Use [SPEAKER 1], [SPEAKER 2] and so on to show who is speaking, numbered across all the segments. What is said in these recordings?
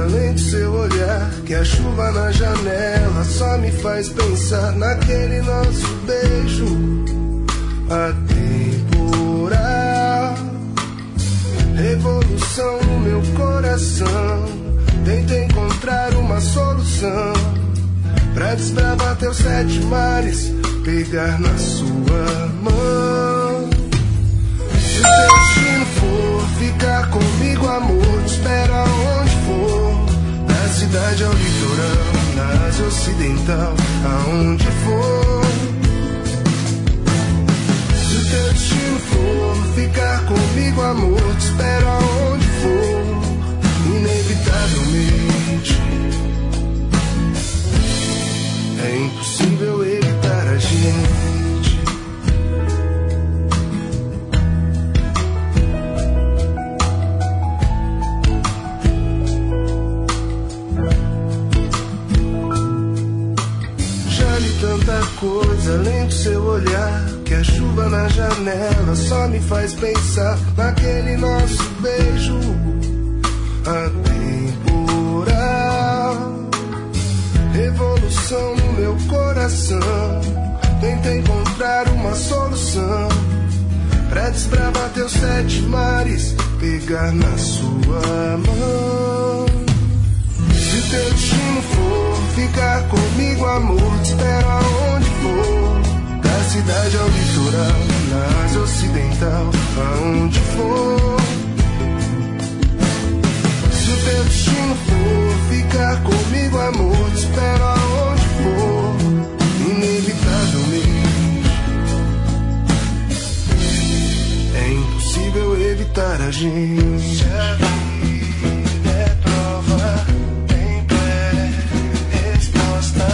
[SPEAKER 1] além do seu olhar, que a chuva na janela só me faz pensar naquele nosso beijo atemporal. Revolução no meu coração, tento encontrar uma solução pra desbravar teus 7 mares, pegar na sua mão. Se o teu destino for ficar comigo, amor, te espero aonde for, da cidade ao litoral, na Ásia Ocidental, aonde for. Se o teu destino for ficar comigo, amor, te espero aonde for, inevitavelmente. É impossível evitar a gente. Já li tanta coisa além do seu olhar, que a chuva na janela só me faz pensar naquele nosso beijo atemporal. Revolução no meu coração, tento encontrar uma solução pra desbravar teus 7 mares, pegar na sua mão. Se teu destino for ficar comigo, amor, te espero aonde for, da cidade ao litoral, na Ásia Ocidental, aonde for. Se o teu destino for ficar comigo, amor, te espero aonde for, inevitavelmente. É impossível evitar a gente. A vida é prova, tempo é resposta.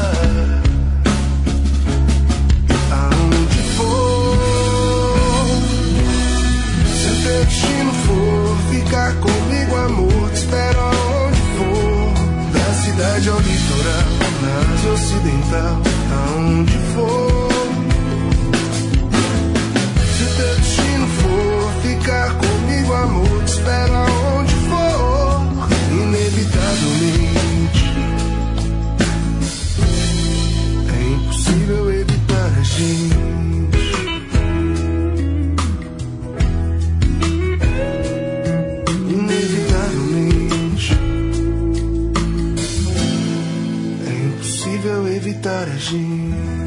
[SPEAKER 1] Aonde for, se o teu destino for ficar comigo, amor, te espero aonde for, da cidade ao litoral, na Ásia Ocidental, aonde for. Se o teu destino for ficar comigo, amor, te espero aonde for, inevitavelmente. É impossível evitar a gente. Evitar a gente.